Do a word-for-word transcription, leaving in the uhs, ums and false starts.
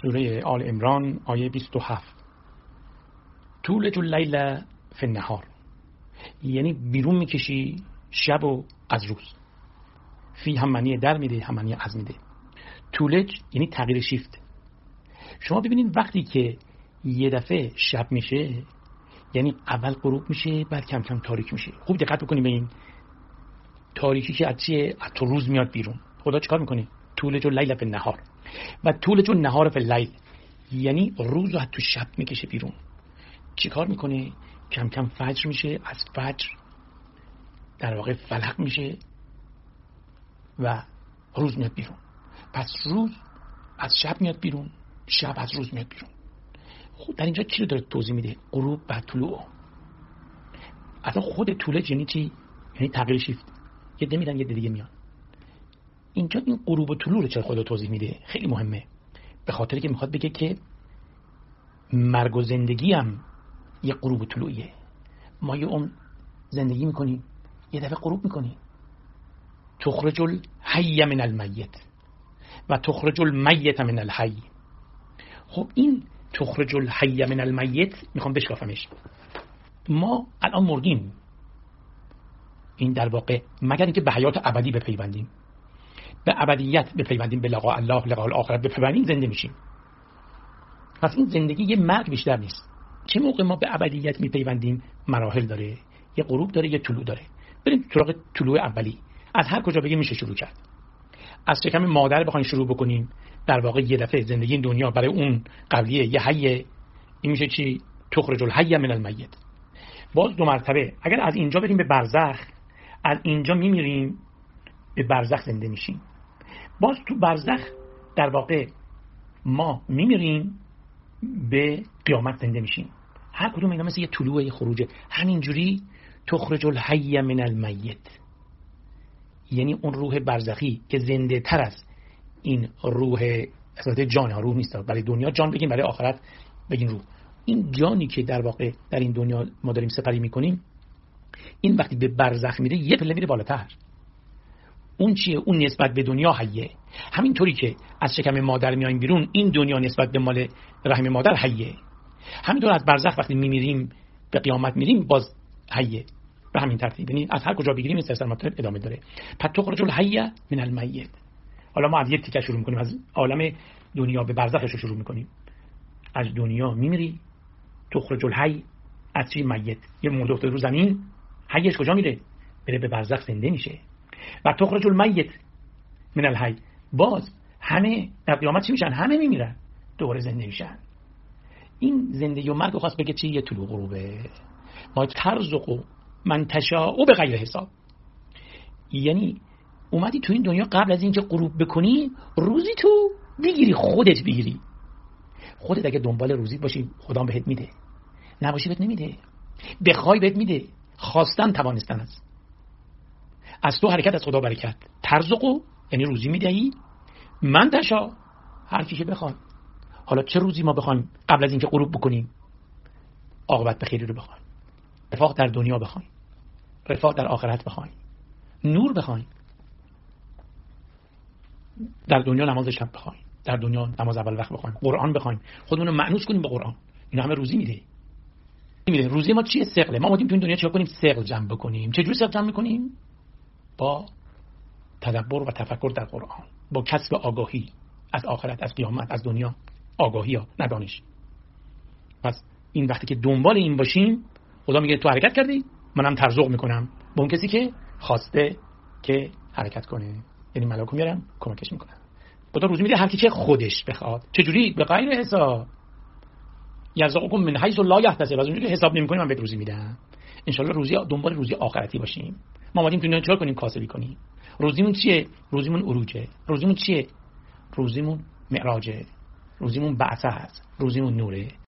سوره آل عمران آیه بیست و هفت. تولج اللیل فی النهار، یعنی بیرون میکشی شب و از روز. فی هم معنی در میده، هم معنی از میده. تولج یعنی تغییر شیفت. شما ببینید وقتی که یه دفعه شب میشه، یعنی اول غروب میشه بعد کم کم تاریک میشه. خوب دقت بکنید به این تاریکی که از چیه؟ از تو روز میاد بیرون. خدا چیکار میکنه؟ تولج اللیل فی النهار و تولج النهار فی اللیل، یعنی روز رو از تو شب میکشه بیرون. چیکار میکنه؟ کم کم فجر میشه، از فجر در واقع فلق میشه و روز میاد بیرون. پس روز از شب میاد بیرون، شب از روز میاد بیرون. خود در اینجا چی رو داره توضیح میده؟ غروب و طلوع. اصلا خود طلوع یعنی چی؟ یعنی تغییر شیفت. یه ده میرن یه ده دیگه میان. اینجا این غروب و طلوع رو چرا خدا توضیح میده؟ خیلی مهمه. به خاطری که میخواد بگه که مرگ و زندگی هم یه غروب و طلوعیه. ما یه عمر زندگی میکنیم، یه دفعه غروب میکنیم. تخرج الحی من المیت و تخرج المیت من الحی. خب این تخرج الحی من المیت میخوام بشکافمش. ما الان مردیم، این در واقع مگر اینکه به حیات ابدی بپیوندیم، به ابدیت بپیوندیم، به لقاء الله، لقاء الاخرت بپیوندیم، زنده میشیم. پس این زندگی یه مرگ بیشتر نیست. چه موقع ما به ابدیت میپیوندیم؟ مراحل داره، یه غروب داره، یه طلوع داره. بریم سراغ طلوع اولی. از هر کجا بگیم میشه شروع کرد. از شکم مادر بخوایم شروع بکنیم، در واقع یه دفعه زندگی این دنیا برای اون قبلیه یه حی، این میشه چی؟ تخرج الحی من المیت. باز دو مرتبه اگر از اینجا بریم به برزخ، از اینجا میمیریم به برزخ زنده میشیم. باز تو برزخ در واقع ما میمیریم به قیامت زنده میشیم. هر کدوم اینا مثل یه طلوع، یه خروجه. همینجوری تخرج الحی من المیت، یعنی اون روح برزخی که زنده تر از این روح اصلا جان ها، روح نیست. برای دنیا جان بگیم، برای آخرت بگیم روح. این جانی که در واقع در این دنیا ما داریم سپری میکنیم، این وقتی به برزخ میره یه پله میره بالاتر. اون چیه؟ اون نسبت به دنیا حیه. همینطوری که از شکم مادر میایم بیرون، این دنیا نسبت به مال رحم مادر حیه. همینطور از برزخ وقتی میمیریم به قیامت میریم باز حیه. به همین ترتیب، یعنی از هر کجا بگیریم این سلسله مراتب ادامه داره. پس تخرج الحی من المیت. حالا ما از یک تیکه شروع میکنیم، از عالم دنیا به برزخش رو شروع میکنیم. از دنیا میمیری، تخرج الحی از چی؟ میت. یه مرده افتاده رو زمین، حیش کجا میره؟ بره به برزخ زنده میشه. و تخرج المیت من الحی، باز همه در قیامت چی میشن؟ همه میمیرن، دوباره زنده میشن. این زندگی و مرگ خاص بگه چی؟ یه طلوع غروبه. ما ترزقو من تشاء به غیر حساب. یعنی اومدی تو این دنیا قبل از اینکه غروب بکنی روزی تو بگیری، خودت بگیری. خودت اگه دنبال روزی باشی خدا بهت میده، نباشی بهت نمیده. بخوای بهت میده. خواستن توانستن است. از تو حرکت از خدا برکت. ترزقو یعنی روزی میدهی، من تشاء هر کی که بخواد. حالا چه روزی ما بخوایم قبل از اینکه غروب بکنیم؟ عاقبت به خیری رو بخوایم، رفاه در دنیا بخوایم، رفاه در آخرت بخوایم، نور بخوایم، در دنیا نماز شب بخوایم، در دنیا نماز اول وقت بخوایم، قرآن بخوایم، خودمون رو مأنوس کنیم به قرآن. اینا همه روزی میده. میده. روزی ما چیه؟ ثقله. ما اومدیم تو این دنیا چیکار کنیم؟ ثقل جمع بکنیم. چه جوری ثقل جمع میکنیم؟ با تدبر و تفکر در قرآن، با کسب آگاهی از آخرت، از قیامت، از دنیا. آگاهی ها، نه دانش. پس این وقتی که دنبال این باشیم، خدا میگه تو حرکت کردی، منم ترزق میکنم به اون کسی که خواسته که حرکت کنه. یعنی ملائکه میارم کمکش میکنن. خدا روزی میده هر کی که خودش بخواد. چه جوری؟ به غیر حساب. یرزقکم من حیث لا یحتسب. از اونجوری که حساب نمیکنیم من بهت روزی میدم. ان شاء الله روزی دنبال روزی آخرتی باشیم. ما اومدیم تو دنیا چیکار کنیم؟ کاسبی کنیم. روزیمون چیه؟ روزیمون عروجه. روزیمون چیه؟ روزیمون معراجه. روزیمون بعثه است. روزیمون نوره.